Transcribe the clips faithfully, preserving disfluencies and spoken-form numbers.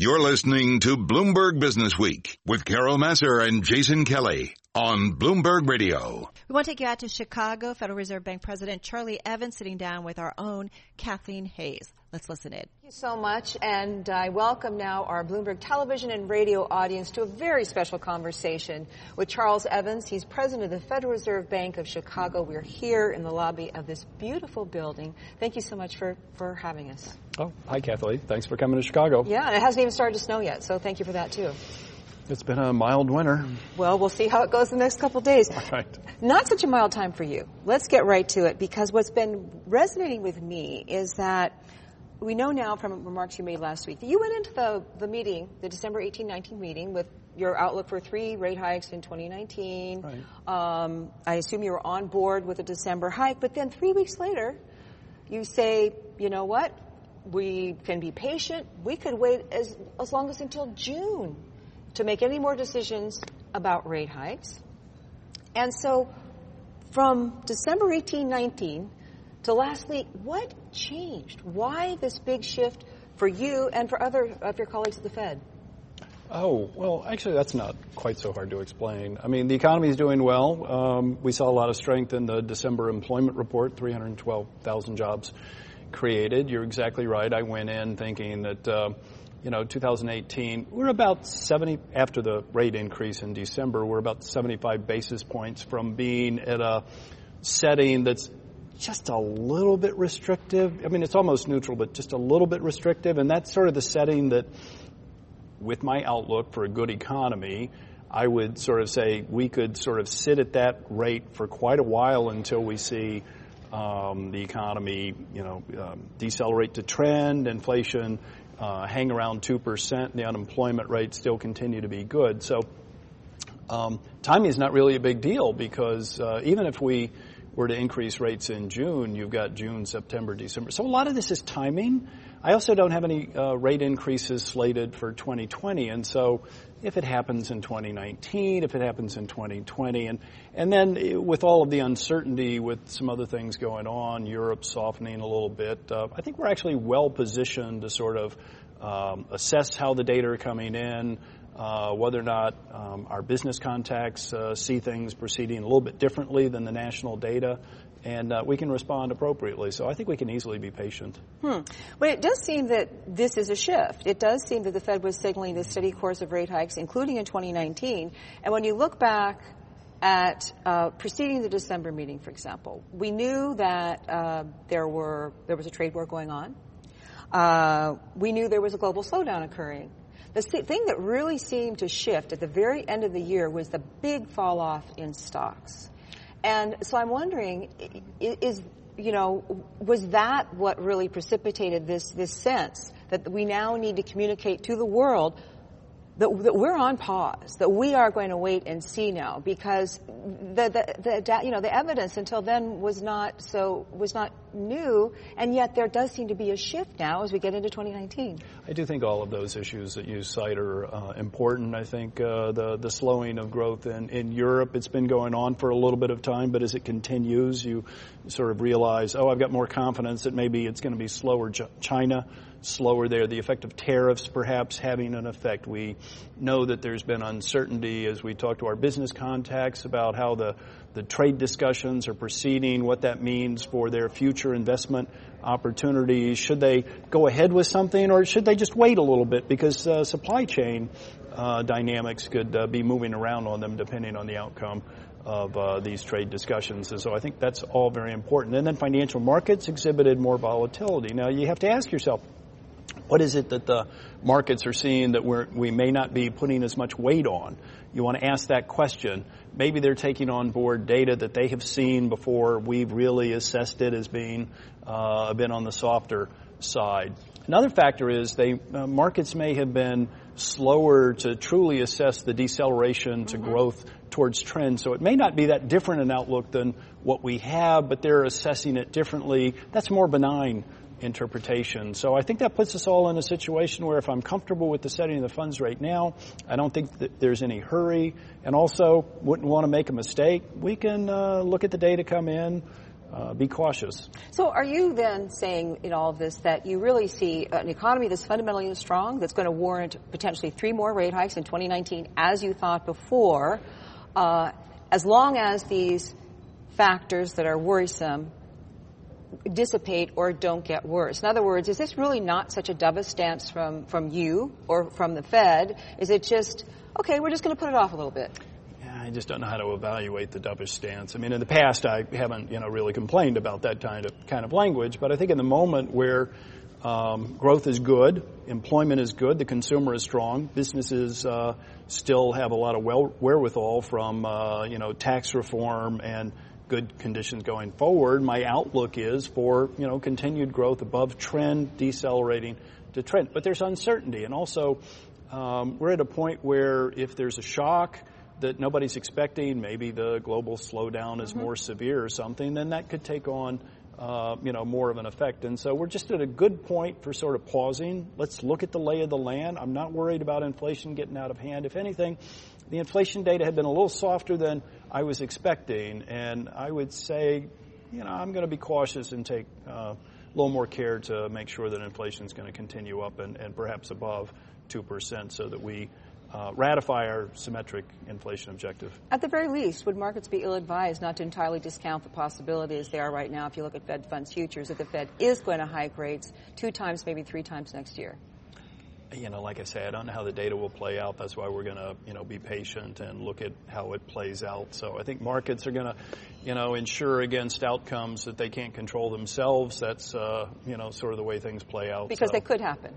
You're listening to Bloomberg Business Week with Carol Massar and Jason Kelly on Bloomberg Radio. We want to take you out to Chicago. Federal Reserve Bank President Charlie Evans sitting down with our own Kathleen Hays. Let's listen in. Thank you so much, and I welcome now our Bloomberg television and radio audience to a very special conversation with Charles Evans. He's president of the Federal Reserve Bank of Chicago. We're here in the lobby of this beautiful building. Thank you so much for, for having us. Oh, hi, Kathleen. Thanks for coming to Chicago. Yeah, and it hasn't even started to snow yet, so thank you for that, too. It's been a mild winter. Well, we'll see how it goes the next couple of days. All right. Not such a mild time for you. Let's get right to it, because what's been resonating with me is that we know now from remarks you made last week that you went into the, the meeting, the December eighteenth nineteen meeting, with your outlook for three rate hikes in twenty nineteen. Right. Um, I assume you were on board with the December hike, but then three weeks later, you say, you know what, we can be patient. We could wait as, as long as until June to make any more decisions about rate hikes. And so from December eighteenth nineteen to last week, what changed? Why this big shift for you and for other of your colleagues at the Fed? Oh, well, actually, that's not quite so hard to explain. I mean, the economy is doing well. Um, we saw a lot of strength in the December employment report, three hundred twelve thousand jobs created. You're exactly right. I went in thinking that, uh, you know, two thousand eighteen, we're about seventy, after the rate increase in December, we're about seventy-five basis points from being at a setting that's just a little bit restrictive. I mean, it's almost neutral, but just a little bit restrictive. And that's sort of the setting that, with my outlook for a good economy, I would sort of say we could sort of sit at that rate for quite a while until we see um, the economy, you know, um, decelerate to trend, inflation uh, hang around two percent, and the unemployment rate still continue to be good. So um, timing is not really a big deal, because uh, even if we were to increase rates in June, you've got June, September, December. So a lot of this is timing. I also don't have any uh, rate increases slated for twenty twenty, and so if it happens in twenty nineteen, if it happens in twenty twenty, and and then with all of the uncertainty with some other things going on, Europe softening a little bit, uh, I think we're actually well positioned to sort of um, assess how the data are coming in, Uh, whether or not um, our business contacts uh, see things proceeding a little bit differently than the national data, and uh, we can respond appropriately. So I think we can easily be patient. Hmm. Well, it does seem that this is a shift. It does seem that the Fed was signaling the steady course of rate hikes, including in twenty nineteen. And when you look back at uh, preceding the December meeting, for example, we knew that uh, there were there was a trade war going on. Uh, we knew there was a global slowdown occurring. The thing that really seemed to shift at the very end of the year was the big fall off in stocks. And so I'm wondering, is, you know, was that what really precipitated this, this sense that we now need to communicate to the world that, that we're on pause, that we are going to wait and see now, because the, the, the, you know, the evidence until then was not so, was not new, and yet there does seem to be a shift now as we get into twenty nineteen. I do think all of those issues that you cite are uh, important. I think uh, the, the slowing of growth in, in Europe, it's been going on for a little bit of time, but as it continues, you sort of realize, oh, I've got more confidence that maybe it's going to be slower. China, slower there. The effect of tariffs perhaps having an effect. We know that there's been uncertainty as we talk to our business contacts about how the, the trade discussions are proceeding, what that means for their future investment opportunities. Should they go ahead with something, or should they just wait a little bit, because uh, supply chain uh, dynamics could uh, be moving around on them depending on the outcome of uh, these trade discussions. And so I think that's all very important. And then financial markets exhibited more volatility. Now you have to ask yourself, what is it that the markets are seeing that we're, we may not be putting as much weight on? You want to ask that question. Maybe they're taking on board data that they have seen before we've really assessed it as being uh, a bit on the softer side. Another factor is they uh, markets may have been slower to truly assess the deceleration to mm-hmm. growth towards trend. So it may not be that different an outlook than what we have, but they're assessing it differently. That's more benign interpretation. So I think that puts us all in a situation where if I'm comfortable with the setting of the funds right now, I don't think that there's any hurry, and also wouldn't want to make a mistake. We can uh, look at the data come in, uh, be cautious. So are you then saying in all of this that you really see an economy that's fundamentally strong, that's going to warrant potentially three more rate hikes in twenty nineteen as you thought before, uh, as long as these factors that are worrisome dissipate or don't get worse? In other words, is this really not such a dovish stance from, from you or from the Fed? Is it just, okay, we're just going to put it off a little bit? I just don't know how to evaluate the dovish stance. I mean, in the past, I haven't, you know, really complained about that kind of kind of language. But I think in the moment where um, growth is good, employment is good, the consumer is strong, businesses uh, still have a lot of well, wherewithal from, uh, you know, tax reform and good conditions going forward. My outlook is for, you know, continued growth above trend, decelerating to trend. But there's uncertainty, and also um, we're at a point where if there's a shock that nobody's expecting, maybe the global slowdown is mm-hmm. more severe or something, then that could take on, uh, you know, more of an effect. And so we're just at a good point for sort of pausing. Let's look at the lay of the land. I'm not worried about inflation getting out of hand. If anything, the inflation data had been a little softer than I was expecting, and I would say, you know, I'm going to be cautious and take uh, a little more care to make sure that inflation is going to continue up and, and perhaps above two percent so that we Uh, ratify our symmetric inflation objective. At the very least, would markets be ill-advised not to entirely discount the possibility as they are right now, if you look at Fed funds futures, that the Fed is going to hike rates two times, maybe three times next year? You know, like I say, I don't know how the data will play out. That's why we're going to, you know, be patient and look at how it plays out. So I think markets are going to, you know, insure against outcomes that they can't control themselves. That's, uh, you know, sort of the way things play out. Because so. they could happen.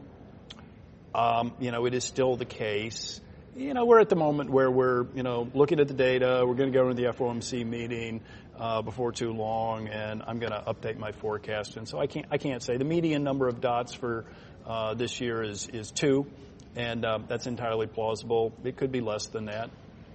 Um, you know, it is still the case. You know, we're at the moment where we're, you know, looking at the data. We're going to go into the F O M C meeting uh, before too long, and I'm going to update my forecast. And so I can't, I can't say. The median number of dots for uh, this year is is two, and uh, that's entirely plausible. It could be less than that.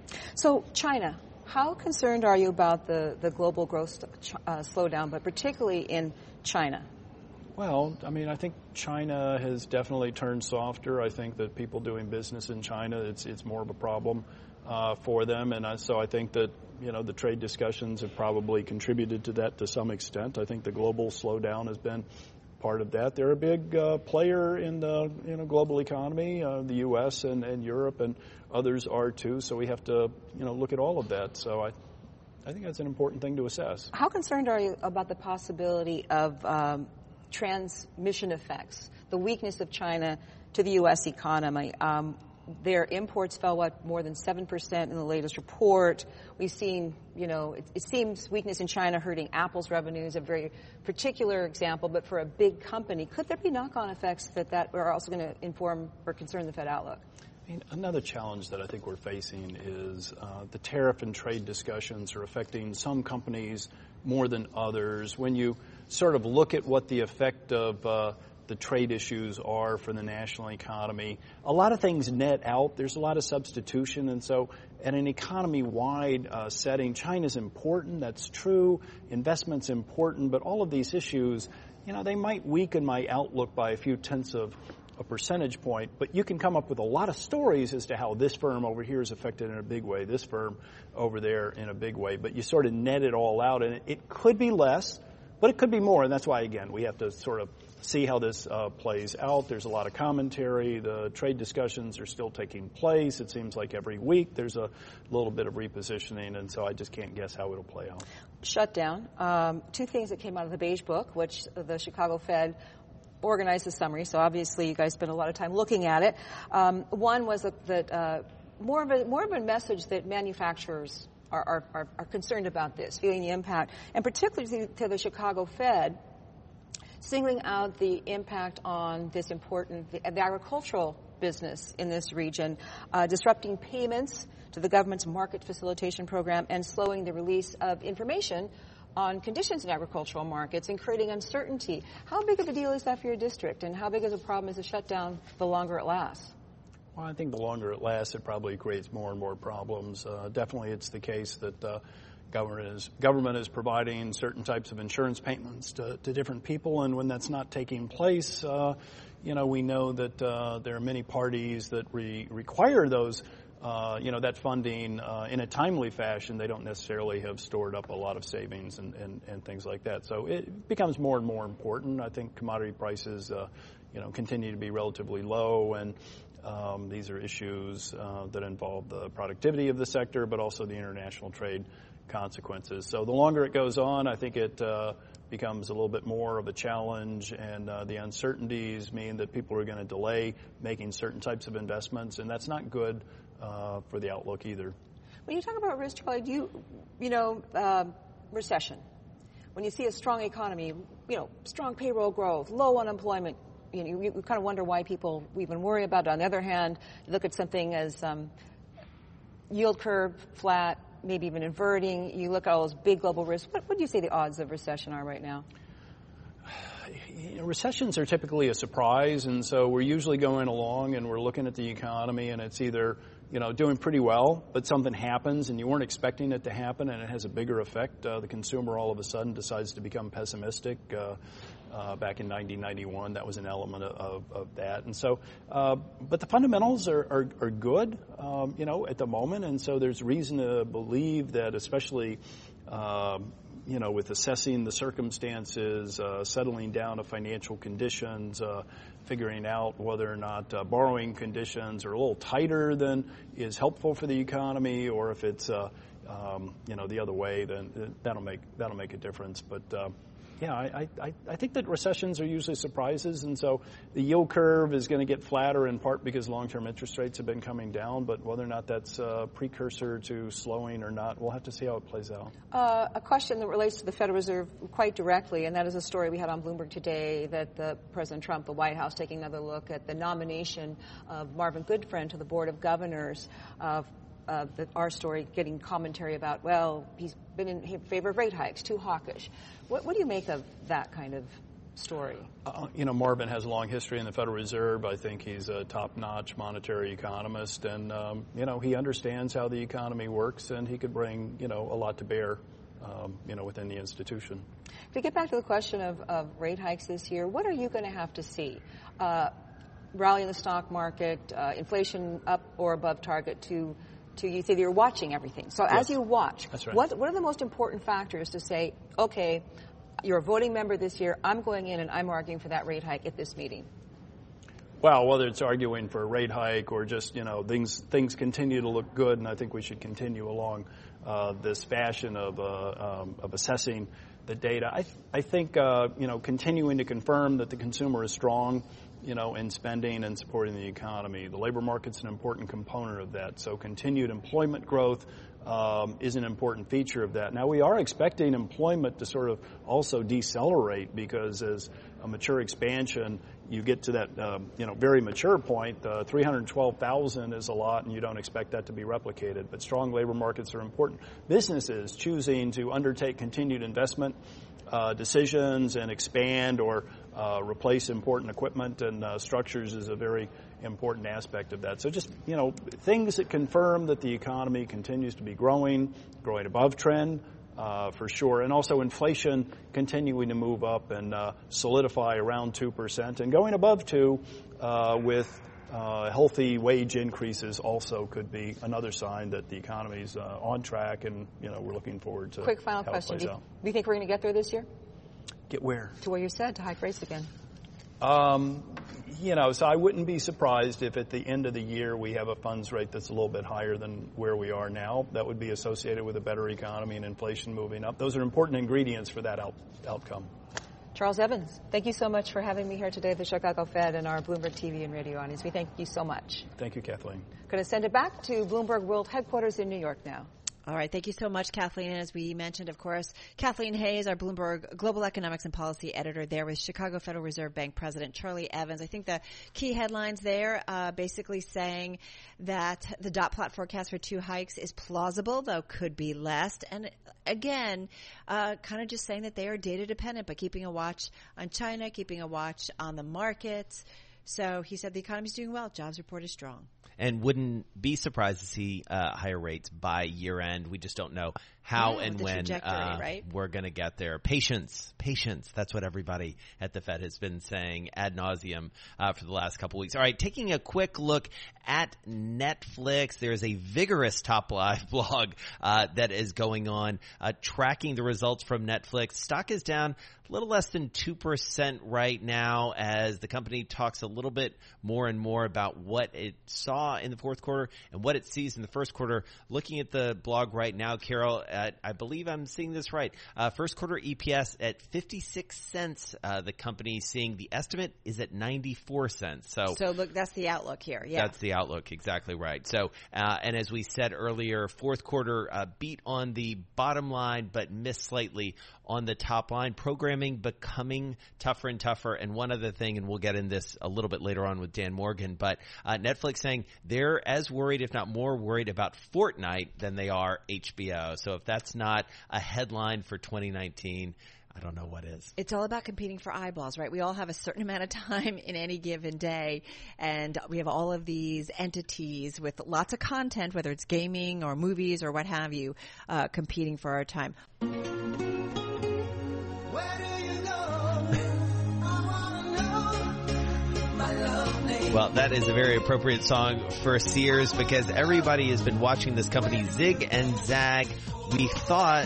So China, how concerned are you about the the global growth uh, slowdown, but particularly in China? Well, I mean, I think China has definitely turned softer. I think that people doing business in China, it's it's more of a problem uh, for them. And I, so I think that, you know, the trade discussions have probably contributed to that to some extent. I think the global slowdown has been part of that. They're a big uh, player in the, you know, global economy, uh, the U S and, and Europe, and others are too. So we have to, you know, look at all of that. So I I think that's an important thing to assess. How concerned are you about the possibility of um, transmission effects, the weakness of China to the U S economy? Um, their imports fell, what, more than seven percent in the latest report. We've seen, you know, it, it seems weakness in China hurting Apple's revenues, a very particular example, but for a big company, could there be knock-on effects that, that are also going to inform or concern the Fed outlook? I mean, another challenge that I think we're facing is uh, the tariff and trade discussions are affecting some companies more than others. When you sort of look at what the effect of uh, the trade issues are for the national economy, a lot of things net out. There's a lot of substitution. And so at an economy-wide uh, setting, China's important. That's true. Investment's important. But all of these issues, you know, they might weaken my outlook by a few tenths of a percentage point, but you can come up with a lot of stories as to how this firm over here is affected in a big way, this firm over there in a big way, but you sort of net it all out, and it, it could be less, but it could be more, and that's why, again, we have to sort of see how this uh, plays out. There's a lot of commentary. The trade discussions are still taking place. It seems like every week there's a little bit of repositioning, and so I just can't guess how it'll play out. Shutdown. Um, two things that came out of the Beige Book, which the Chicago Fed organized a summary, so obviously you guys spent a lot of time looking at it. Um, one was that, that uh, more of a more of a message that manufacturers are, are, are, are concerned about this, feeling the impact, and particularly to the Chicago Fed, singling out the impact on this important, the, the agricultural business in this region, uh, disrupting payments to the government's market facilitation program and slowing the release of information on conditions in agricultural markets and creating uncertainty. How big of a deal is that for your district, and how big of a problem is the shutdown the longer it lasts? Well, I think the longer it lasts, it probably creates more and more problems. Uh, definitely it's the case that uh, government is government is providing certain types of insurance payments to, to different people, and when that's not taking place, uh, you know, we know that uh, there are many parties that re- require those uh, you know, that funding uh, in a timely fashion, they don't necessarily have stored up a lot of savings and, and, and things like that. So it becomes more and more important. I think commodity prices, uh, you know, continue to be relatively low, and um, these are issues uh, that involve the productivity of the sector, but also the international trade consequences. So the longer it goes on, I think it uh, becomes a little bit more of a challenge, and uh, the uncertainties mean that people are going to delay making certain types of investments, and that's not good uh, for the outlook either. When you talk about risk, Charlie, do you, you know, uh, recession, when you see a strong economy, you know, strong payroll growth, low unemployment, you know, you, you kind of wonder why people even worry about it. On the other hand, you look at something as um, yield curve flat, maybe even inverting. You look at all those big global risks. What, what do you say the odds of recession are right now? You know, recessions are typically a surprise, and so we're usually going along and we're looking at the economy, and it's either, you know, doing pretty well, but something happens and you weren't expecting it to happen, and it has a bigger effect. Uh, the consumer all of a sudden decides to become pessimistic. Uh, uh, back in nineteen ninety-one, that was an element of, of that. And so, uh, but the fundamentals are, are, are good, um, you know, at the moment, and so there's reason to believe that, especially, uh, you know, with assessing the circumstances, uh, settling down of financial conditions, uh, figuring out whether or not uh, borrowing conditions are a little tighter than is helpful for the economy, or if it's, uh, um, you know, the other way, then that'll make that'll make a difference. But uh, yeah, I, I, I think that recessions are usually surprises, and so the yield curve is going to get flatter in part because long-term interest rates have been coming down, but whether or not that's a precursor to slowing or not, we'll have to see how it plays out. Uh, a question that relates to the Federal Reserve quite directly, and that is a story we had on Bloomberg today, that the President Trump, the White House, taking another look at the nomination of Marvin Goodfriend to the Board of Governors. Uh, Uh, the, our story getting commentary about, well, he's been in favor of rate hikes, too hawkish. What, what do you make of that kind of story? Uh, you know, Marvin has a long history in the Federal Reserve. I think he's a top-notch monetary economist, and, um, you know, he understands how the economy works, and he could bring, you know, a lot to bear, um, you know, within the institution. To get back to the question of, of rate hikes this year, what are you going to have to see? Uh, rally in the stock market, uh, inflation up or above target to To you say that you're watching everything. So yes. as you watch, That's right. what what are the most important factors to say, okay, you're a voting member this year, I'm going in and I'm arguing for that rate hike at this meeting? Well, whether it's arguing for a rate hike or just, you know, things things continue to look good, and I think we should continue along uh, this fashion of uh, um, of assessing the data. I th- I think uh, you know, continuing to confirm that the consumer is strong, you know, in spending and supporting the economy. The labor market's an important component of that. So continued employment growth um, is an important feature of that. Now, we are expecting employment to sort of also decelerate, because as a mature expansion, you get to that, um, you know, very mature point. Uh, three hundred twelve thousand is a lot, and you don't expect that to be replicated. But strong labor markets are important. Businesses choosing to undertake continued investment Uh, decisions and expand or uh, replace important equipment and uh, structures is a very important aspect of that. So just, you know, things that confirm that the economy continues to be growing, growing above trend, uh, for sure, and also inflation continuing to move up and uh, solidify around two percent, and going above two uh, with Uh, healthy wage increases also could be another sign that the economy's uh, on track, and, you know, we're looking forward to Quick final how question. it Do plays you, out. do you think we're going to get there this year? Get where? To where you said, to hike rates again? Um, you know, so I wouldn't be surprised if at the end of the year we have a funds rate that's a little bit higher than where we are now. That would be associated with a better economy and inflation moving up. Those are important ingredients for that out- outcome. Charles Evans, thank you so much for having me here today at the Chicago Fed and our Bloomberg T V and radio audience. We thank you so much. Thank you, Kathleen. Going to send it back to Bloomberg World Headquarters in New York now. All right. Thank you so much, Kathleen. And as we mentioned, of course, Kathleen Hays, our Bloomberg Global Economics and Policy Editor, there with Chicago Federal Reserve Bank President Charlie Evans. I think the key headlines there uh, basically saying that the dot plot forecast for two hikes is plausible, though could be less. And again, uh, kind of just saying that they are data dependent, but keeping a watch on China, keeping a watch on the markets. So he said the economy's doing well. Jobs report is strong. And wouldn't be surprised to see uh, higher rates by year end. We just don't know how yeah, and the when uh, right? we're going to get there. Patience, patience. That's what everybody at the Fed has been saying ad nauseum uh, for the last couple weeks. All right, taking a quick look at Netflix. There's a vigorous Top Live blog uh, that is going on, uh, tracking the results from Netflix. Stock is down a little less than two percent right now as the company talks a little bit more and more about what it saw in the fourth quarter and what it sees in the first quarter. Looking at the blog right now, Carol, at, I believe I'm seeing this right. Uh, first quarter E P S at fifty-six cents. Uh, the company seeing the estimate is at ninety-four cents. So, so look, that's the outlook here. Yeah. That's the outlook. Exactly right. So, uh, and as we said earlier, fourth quarter uh, beat on the bottom line, but missed slightly on the top line. Programming becoming tougher and tougher. And one other thing, and we'll get in this a little bit later on with Dan Morgan, but uh, Netflix saying they're as worried, if not more worried about Fortnite than they are H B O. So if that's not a headline for twenty nineteen, I don't know what is. It's all about competing for eyeballs, right? We all have a certain amount of time in any given day, and we have all of these entities with lots of content, whether it's gaming or movies or what have you, uh, competing for our time. Well, that is a very appropriate song for Sears because everybody has been watching this company zig and zag. We thought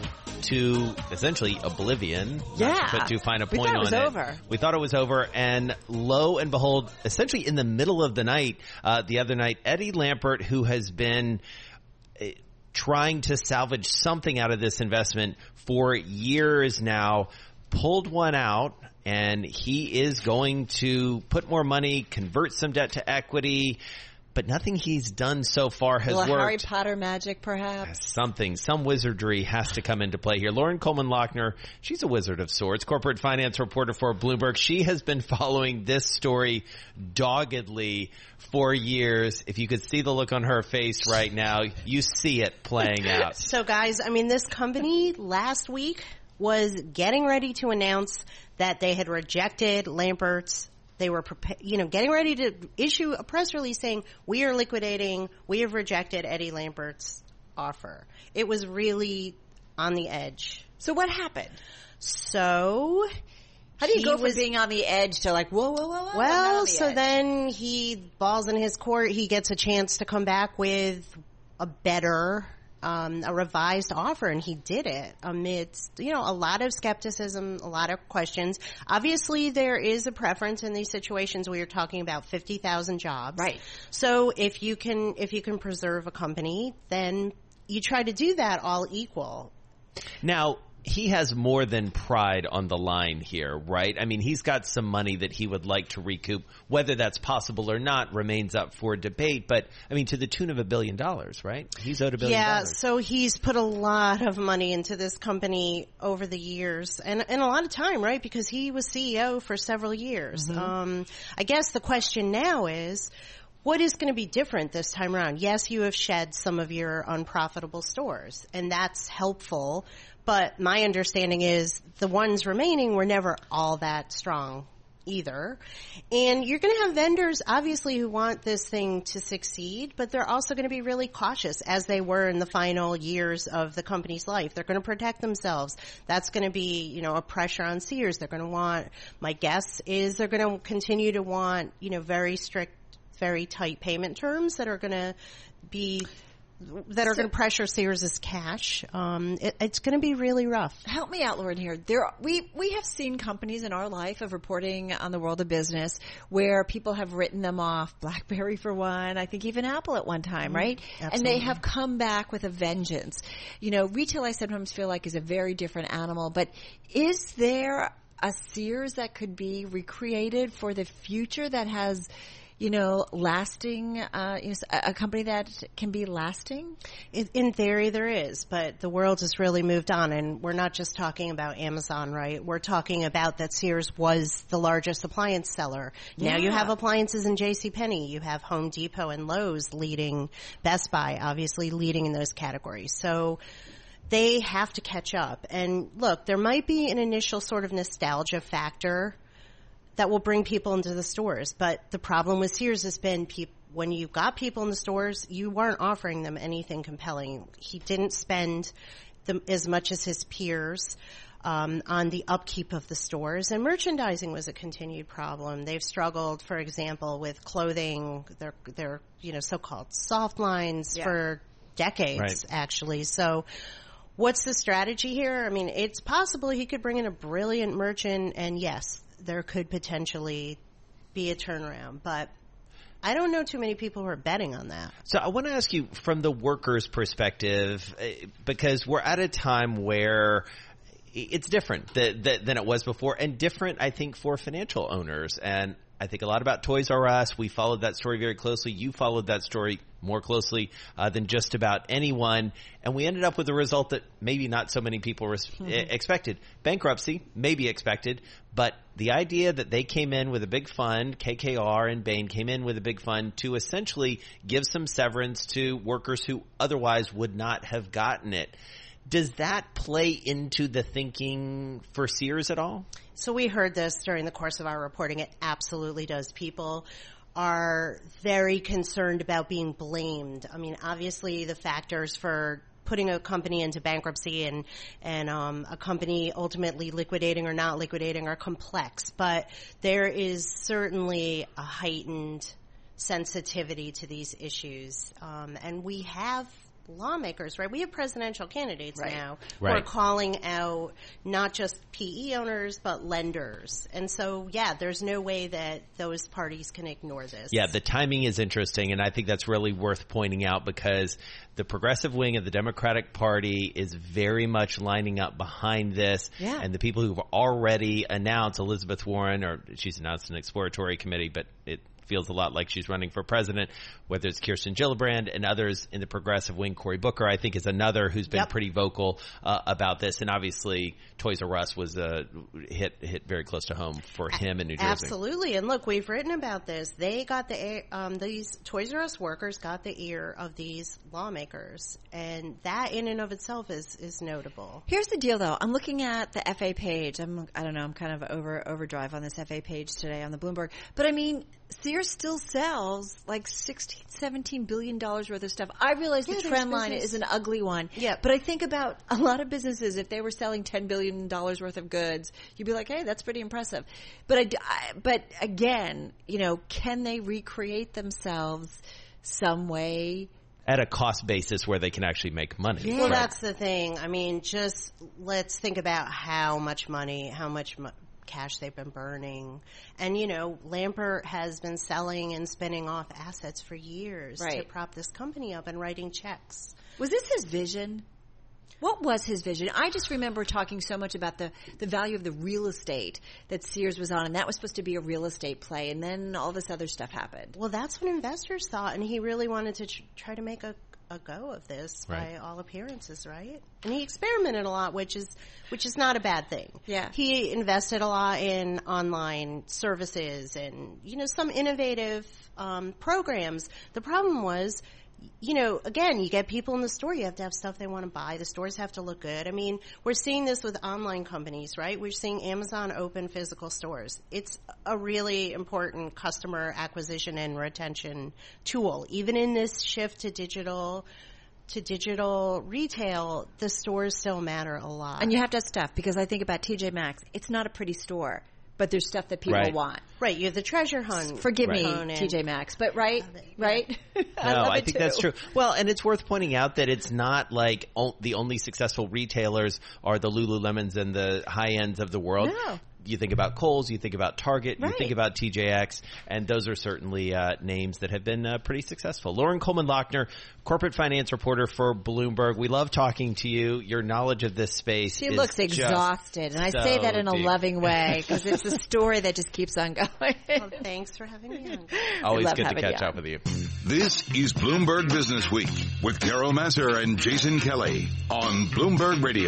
to essentially oblivion. Yeah. To put too fine a point we thought it was on it. over. We thought it was over, and lo and behold, essentially in the middle of the night, uh, the other night, Eddie Lampert, who has been uh, trying to salvage something out of this investment for years now, pulled one out. And he is going to put more money, convert some debt to equity, but nothing he's done so far has worked. worked. Harry Potter magic, perhaps? Something, some wizardry has to come into play here. Lauren Coleman-Lochner, she's a wizard of sorts, corporate finance reporter for Bloomberg. She has been following this story doggedly for years. If you could see the look on her face right now, you see it playing out. So, guys, I mean, this company last week was getting ready to announce that they had rejected Lampert's. They were, you know, getting ready to issue a press release saying, we are liquidating, we have rejected Eddie Lampert's offer. It was really on the edge. So what happened? So... How do you he go from was, being on the edge to like, whoa, whoa, whoa, whoa? Well, the so edge. then he balls in his court. He gets a chance to come back with a better... Um, a revised offer, and he did it amidst, you know, a lot of skepticism, a lot of questions. Obviously, there is a preference in these situations where you're talking about fifty thousand jobs. Right. So if you can, if you can preserve a company, then you try to do that all equal. Now, he has more than pride on the line here, right? I mean, he's got some money that he would like to recoup. Whether that's possible or not remains up for debate. But, I mean, to the tune of a billion dollars, right? He's owed a billion yeah, dollars. Yeah, so he's put a lot of money into this company over the years. And, and a lot of time, right? Because he was C E O for several years. Mm-hmm. Um, I guess the question now is, what is going to be different this time around? Yes, you have shed some of your unprofitable stores, and that's helpful. But my understanding is the ones remaining were never all that strong either. And you're going to have vendors, obviously, who want this thing to succeed, but they're also going to be really cautious, as they were in the final years of the company's life. They're going to protect themselves. That's going to be, you know, a pressure on Sears. They're going to want, my guess is they're going to continue to want, you know, very strict, very tight payment terms that are going to be... that are so, going to pressure Sears' cash. Um, it, it's going to be really rough. Help me out, Lauren, here. There, we, we have seen companies in our life of reporting on the world of business where people have written them off. BlackBerry for one. I think even Apple at one time, mm-hmm. right? Absolutely. And they have come back with a vengeance. You know, retail I sometimes feel like is a very different animal, but is there a Sears that could be recreated for the future that has... you know, lasting, uh, you know, a company that can be lasting? In, in theory, there is, but the world has really moved on, and we're not just talking about Amazon, right? We're talking about that Sears was the largest appliance seller. Yeah. Now you have appliances in JCPenney. You have Home Depot and Lowe's leading, Best Buy obviously leading in those categories. So they have to catch up. And look, there might be an initial sort of nostalgia factor that will bring people into the stores. But the problem with Sears has been pe- when you got people in the stores, you weren't offering them anything compelling. He didn't spend the, as much as his peers. Um, on the upkeep of the stores, and merchandising was a continued problem. They've struggled, for example, with clothing, their their you know so-called soft lines yeah. for decades, right. actually. So, what's the strategy here? I mean, it's possible he could bring in a brilliant merchant, and yes, there could potentially be a turnaround, but I don't know too many people who are betting on that. So I want to ask you from the workers' perspective, because we're at a time where it's different th- th- than it was before, and different, I think, for financial owners. And I think a lot about Toys R Us. We followed that story very closely. You followed that story more closely uh, than just about anyone. And we ended up with a result that maybe not so many people res- mm-hmm. expected. Bankruptcy, maybe expected. But the idea that they came in with a big fund, K K R and Bain came in with a big fund to essentially give some severance to workers who otherwise would not have gotten it. Does that play into the thinking for Sears at all? So we heard this during the course of our reporting. It absolutely does. People are very concerned about being blamed. I mean, obviously the factors for putting a company into bankruptcy and and um, a company ultimately liquidating or not liquidating are complex, but there is certainly a heightened sensitivity to these issues, um, and we have lawmakers, right? We have presidential candidates right. now who right. are calling out not just P E owners, but lenders. And so, yeah, there's no way that those parties can ignore this. Yeah, the timing is interesting, and I think that's really worth pointing out because the progressive wing of the Democratic Party is very much lining up behind this. Yeah. And the people who've already announced, Elizabeth Warren, or she's announced an exploratory committee, but it feels a lot like she's running for president, whether it's Kirsten Gillibrand and others in the progressive wing. Cory Booker, I think, is another who's been yep. pretty vocal uh, about this. And obviously, Toys R Us was uh, hit hit very close to home for him in New Jersey. Absolutely. And look, we've written about this. They got the um, these Toys R Us workers got the ear of these lawmakers, and that in and of itself is is notable. Here's the deal, though. I'm looking at the F A page. I'm I don't know. I'm kind of over overdrive on this F A page today on the Bloomberg, but I mean, Sears still sells like sixteen, seventeen billion dollars worth of stuff. I realize yeah, the trend line is an ugly one. Yeah. But I think about a lot of businesses, if they were selling ten billion dollars worth of goods, you'd be like, hey, that's pretty impressive. But I, I, but again, you know, can they recreate themselves some way? At a cost basis where they can actually make money. Yeah. Well, right. That's the thing. I mean, just let's think about how much money, how much mo- cash they've been burning. And, you know, Lampert has been selling and spinning off assets for years right. to prop this company up and writing checks. Was this his vision? What was his vision? I just remember talking so much about the, the value of the real estate that Sears was on, and that was supposed to be a real estate play, and then all this other stuff happened. Well, that's what investors thought, and he really wanted to tr- try to make a, a go of this right. by all appearances, right? And he experimented a lot, which is which is not a bad thing. Yeah. He invested a lot in online services and, you know, some innovative um, programs. The problem was, you know, again, you get people in the store, you have to have stuff they want to buy. The stores have to look good. I mean, we're seeing this with online companies, right? We're seeing Amazon open physical stores. It's a really important customer acquisition and retention tool. Even in this shift to digital to digital retail, the stores still matter a lot. And you have to have stuff, because I think about T J Maxx. It's not a pretty store, but there's stuff that people right. want. Right. You have the treasure hunt. Forgive right. me, T J Maxx, but right? Right? I no, I think too. that's true. Well, and it's worth pointing out that it's not like o- the only successful retailers are the Lululemons and the high ends of the world. No. You think about Kohl's, you think about Target, right. you think about T J X, and those are certainly uh, names that have been uh, pretty successful. Lauren Coleman-Lochner, corporate finance reporter for Bloomberg. We love talking to you. Your knowledge of this space She is looks exhausted, and I so say that in a deep. loving way, because it's a story that just keeps on going. Well, thanks for having me on. Always good to catch up with you. This is Bloomberg Business Week with Carol Massar and Jason Kelly on Bloomberg Radio.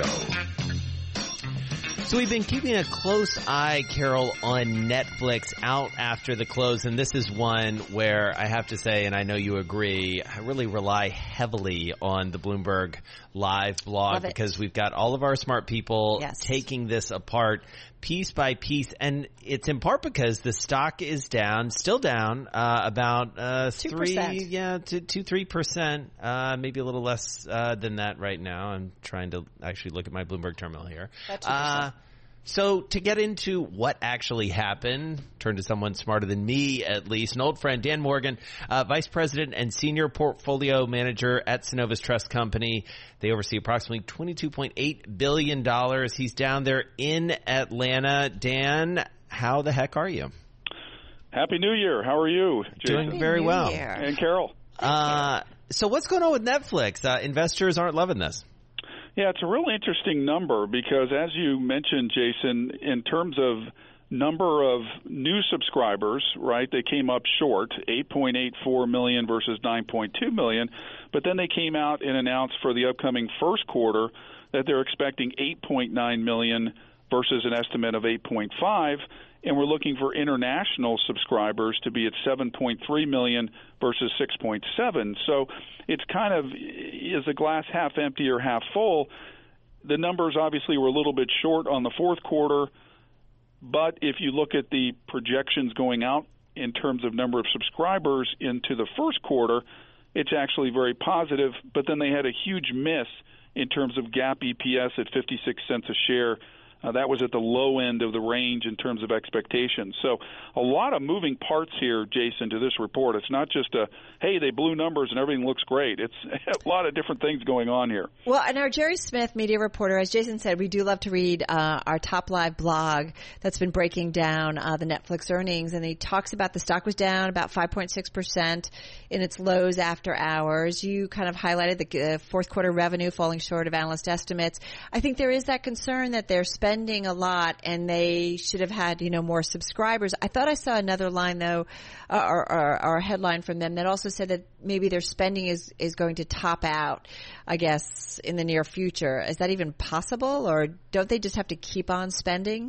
So we've been keeping a close eye, Carol, on Netflix out after the close, and this is one where I have to say, and I know you agree, I really rely heavily on the Bloomberg Live blog because we've got all of our smart people yes. taking this apart, piece by piece, and it's in part because the stock is down, still down, uh, about uh, three, yeah, to two, three percent, uh, maybe a little less uh, than that right now. I'm trying to actually look at my Bloomberg terminal here. Uh, so to get into what actually happened, turn to someone smarter than me, at least, an old friend, Dan Morgan, uh, Vice President and Senior Portfolio Manager at Synovus Trust Company. They oversee approximately twenty-two point eight billion dollars. He's down there in Atlanta. Dan, how the heck are you? Happy New Year. How are you, Jason? Doing very well. And Carol. Uh, so what's going on with Netflix? Uh, investors aren't loving this. Yeah, it's a real interesting number because, as you mentioned, Jason, in terms of number of new subscribers, right, they came up short, eight point eight four million versus nine point two million, but then they came out and announced for the upcoming first quarter that they're expecting eight point nine million versus an estimate of eight point five, and we're looking for international subscribers to be at seven point three million versus six point seven. So it's kind of, is the glass half empty or half full? The numbers obviously were a little bit short on the fourth quarter, but if you look at the projections going out in terms of number of subscribers into the first quarter, it's actually very positive, but then they had a huge miss in terms of GAAP E P S at fifty-six cents a share. Uh, that was at the low end of the range in terms of expectations. So a lot of moving parts here, Jason, to this report. It's not just a, hey, they blew numbers and everything looks great. It's a lot of different things going on here. Well, and our Jerry Smith, media reporter, as Jason said, we do love to read uh, our Top Live blog that's been breaking down uh, the Netflix earnings. And he talks about the stock was down about five point six percent in its lows after hours. You kind of highlighted the uh, fourth quarter revenue falling short of analyst estimates. I think there is that concern that they're spending a lot and they should have had, you know, more subscribers. I thought I saw another line though, uh, or, or, or a headline from them that also said that maybe their spending is, is going to top out, I guess, in the near future. Is that even possible, or don't they just have to keep on spending?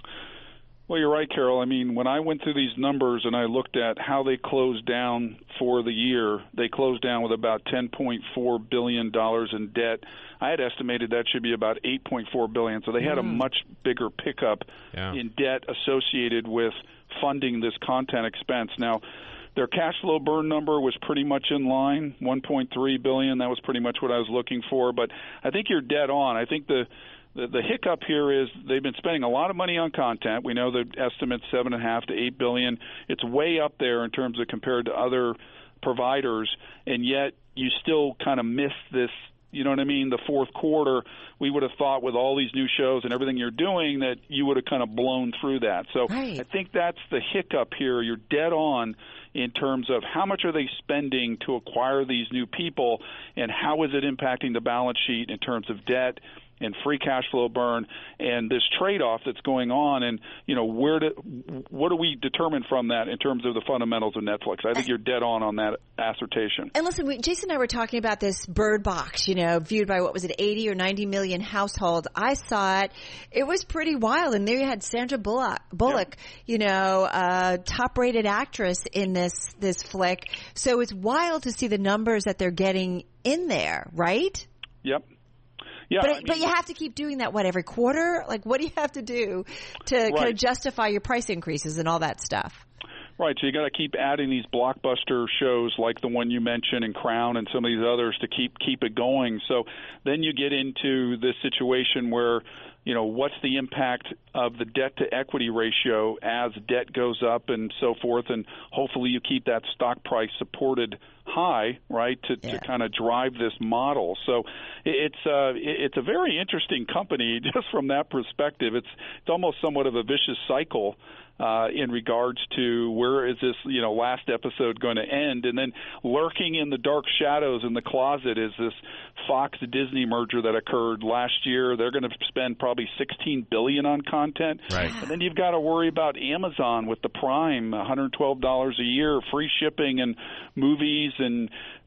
Well, you're right, Carol. I mean, when I went through these numbers and I looked at how they closed down for the year, they closed down with about ten point four billion dollars in debt. I had estimated that should be about eight point four billion dollars. So they had mm. a much bigger pickup yeah. in debt associated with funding this content expense. Now, their cash flow burn number was pretty much in line, one point three billion dollars. That was pretty much what I was looking for. But I think you're dead on. I think the The, the hiccup here is they've been spending a lot of money on content. We know the estimate's seven and a half to eight billion. It's way up there in terms of compared to other providers, and yet you still kind of miss this. You know what I mean? The fourth quarter, we would have thought with all these new shows and everything you're doing that you would have kind of blown through that. So right. I think that's the hiccup here. You're dead on in terms of how much are they spending to acquire these new people, and how is it impacting the balance sheet in terms of debt and free cash flow burn, and this trade-off that's going on, and you know where do what do we determine from that in terms of the fundamentals of Netflix? I think you're dead on on that assertion. And listen, we, Jason and I were talking about this Bird Box, you know, viewed by what was it, eighty or ninety million households. I saw it; it was pretty wild, and there you had Sandra Bullock, Bullock, yeah. you know, uh, top-rated actress in this this flick. So it's wild to see the numbers that they're getting in there, right? Yep. Yeah, but, I mean, but you have to keep doing that, what, every quarter? Like, what do you have to do to right. kind of justify your price increases and all that stuff? Right, so you got to keep adding these blockbuster shows like the one you mentioned and Crown and some of these others to keep keep it going. So then you get into this situation where, you know, what's the impact of the debt-to-equity ratio as debt goes up and so forth, and hopefully you keep that stock price supported high, right, to, yeah. to kind of drive this model. So it's uh, it's a very interesting company just from that perspective. It's it's almost somewhat of a vicious cycle uh, in regards to where is this, you know, last episode going to end, and then lurking in the dark shadows in the closet is this Fox-Disney merger that occurred last year. They're going to spend probably sixteen billion dollars on content, right. and then you've got to worry about Amazon with the Prime, one hundred twelve dollars a year, free shipping and movies and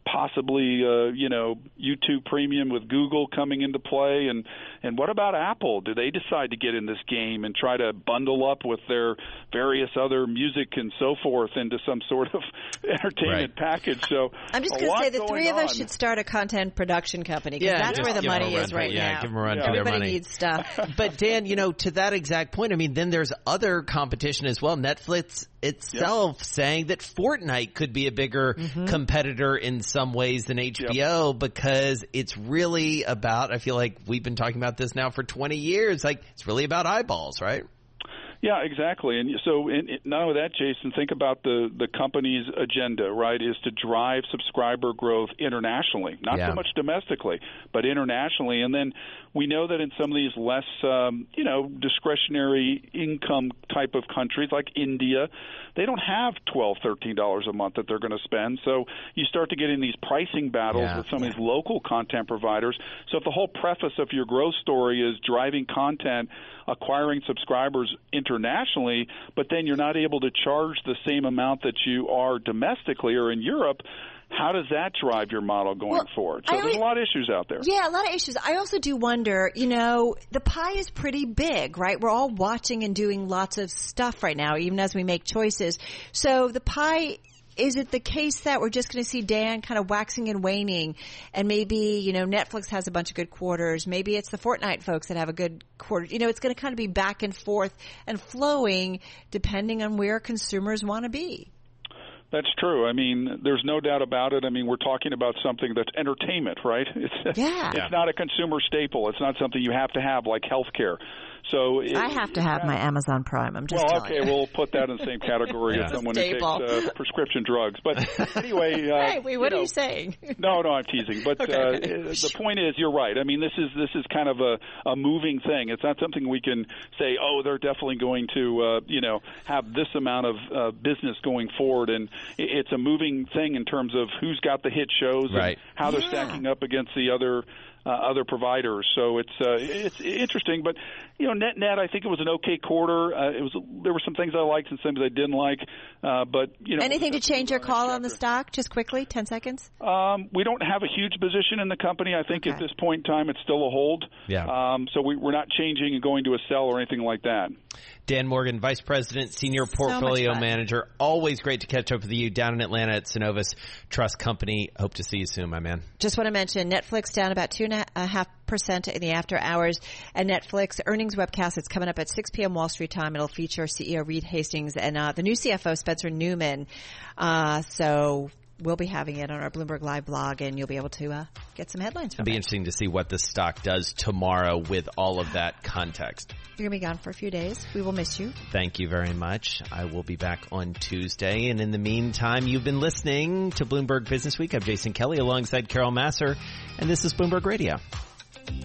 possibly, uh, you know, YouTube Premium with Google coming into play. And, and what about Apple? Do they decide to get in this game and try to bundle up with their various other music and so forth into some sort of entertainment right. package? So I'm just going to say the three of us on. should start a content production company because yeah, that's where the money is right yeah, now. Give them a run yeah. for Everybody their money. needs stuff. But Dan, you know, to that exact point, I mean, then there's other competition as well. Netflix itself yep. saying that Fortnite could be a bigger mm-hmm. competitor in some ways than H B O yep. because it's really about, I feel like we've been talking about this now for twenty years, like it's really about eyeballs, right? Yeah, exactly. And so in, in, not only that, Jason, think about the, the company's agenda, right, is to drive subscriber growth internationally, not yeah. so much domestically, but internationally. And then we know that in some of these less, um, you know, discretionary income type of countries like India, they don't have twelve dollars, thirteen dollars a month that they're going to spend. So you start to get in these pricing battles yeah. with some of these local content providers. So if the whole preface of your growth story is driving content, acquiring subscribers internationally, but then you're not able to charge the same amount that you are domestically or in Europe, how does that drive your model going well, forward? So I there's always, a lot of issues out there. Yeah, a lot of issues. I also do wonder, you know, the pie is pretty big, right? We're all watching and doing lots of stuff right now, even as we make choices. So the pie, is it the case that we're just going to see Dan kind of waxing and waning and maybe, you know, Netflix has a bunch of good quarters. Maybe it's the Fortnite folks that have a good quarter. You know, it's going to kind of be back and forth and flowing depending on where consumers want to be. That's true. I mean, there's no doubt about it. I mean, we're talking about something that's entertainment, right? It's, yeah. it's not a consumer staple. It's not something you have to have like healthcare. So it, I have to have my Amazon Prime. I'm just well, telling okay, you. we'll put that in the same category yeah. as someone who takes uh, prescription drugs. But anyway, uh, hey, wait, what you are know, you saying? No, no, I'm teasing. But okay, uh, okay. the point is, you're right. I mean, this is this is kind of a, a moving thing. It's not something we can say, oh, they're definitely going to, uh, you know, have this amount of uh, business going forward. And it's a moving thing in terms of who's got the hit shows right. and how they're yeah. stacking up against the other. Uh, other providers, so it's uh, it's interesting. But you know, net net, I think it was an okay quarter. Uh, it was there were some things I liked and some things I didn't like. Uh, but you know, anything to change your call on the stock? Just quickly, ten seconds. Um, we don't have a huge position in the company. I think okay. at this point in time, it's still a hold. Yeah. Um, so we, we're not changing and going to a sell or anything like that. Dan Morgan, Vice President, Senior Portfolio so Manager. Always great to catch up with you down in Atlanta at Synovus Trust Company. Hope to see you soon, my man. Just want to mention Netflix down about two and a half percent in the after hours. And Netflix earnings webcast, it's coming up at six p.m. Wall Street time. It'll feature C E O Reed Hastings and uh, the new C F O, Spencer Newman. Uh, so we'll be having it on our Bloomberg Live blog, and you'll be able to uh, get some headlines from it. It'll be it. interesting to see what the stock does tomorrow with all of that context. You're going to be gone for a few days. We will miss you. Thank you very much. I will be back on Tuesday. And in the meantime, you've been listening to Bloomberg Business Week. I'm Jason Kelly alongside Carol Massar, and this is Bloomberg Radio.